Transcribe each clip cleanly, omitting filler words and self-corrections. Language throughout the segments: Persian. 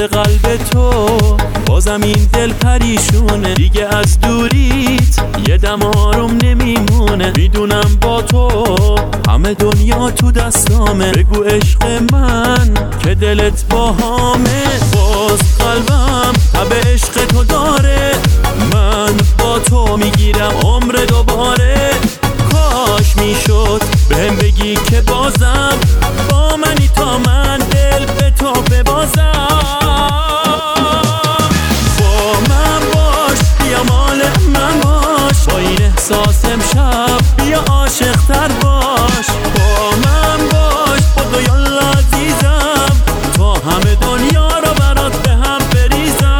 قلب تو بازم این دل پریشونه، دیگه از دوریت یه دم آروم نمیمونه. میدونم با تو همه دنیا تو دستامه، بگو عشق من که دلت باهامه. باز قلبم تب عشق تو داره، من با تو میگیرم عمر دوباره. کاش میشد بهم بگی که بازم با منی تا من دل به تو ببازم. با من باش بیا مال من باش، با این احساس امشب بیا عاشق تر باش. با من باش بدو یالا عزیزم، تا همه دنیا رو برات به هم بریزم.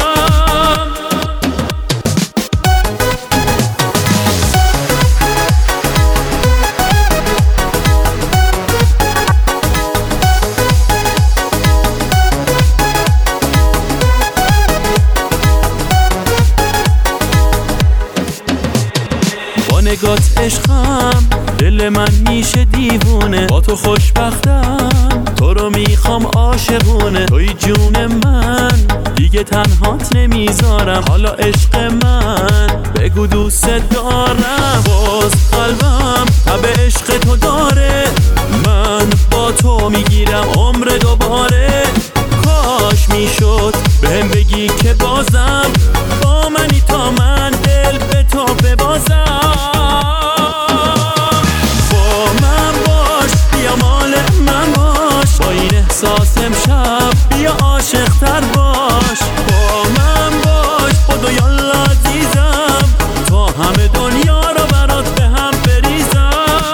نگات عشقم دل من میشه دیوونه، با تو خوشبختم تو رو میخوام عاشقونه. توی جون من دیگه تنهات نمیذارم، حالا عشق من بگو دوست دارم. باز قلبم تب عشق تو داره، من با تو میگیرم عمر دوباره. کاش میشد بهم بگی که بازم با منی تا من دل به تو ببازم. احساس امشب بیا عاشق تر باش. با من باش بدو یالا عزیزم، تا همه دنیا رو برات به هم بریزم.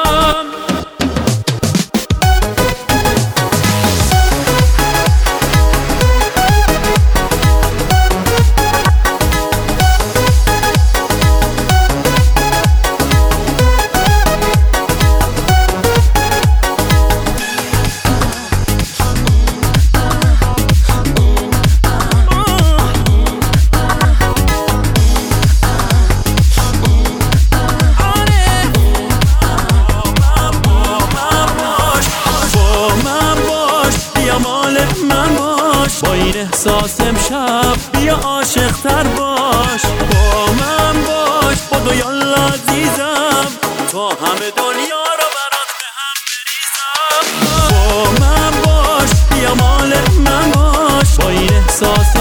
من باش با این احساس امشب بیا عاشق تر باش. با من باش بدو یالا عزیزم، تا همه دنیا رو برات به هم بریزم. با من باش بیا مال من باش، با این احساس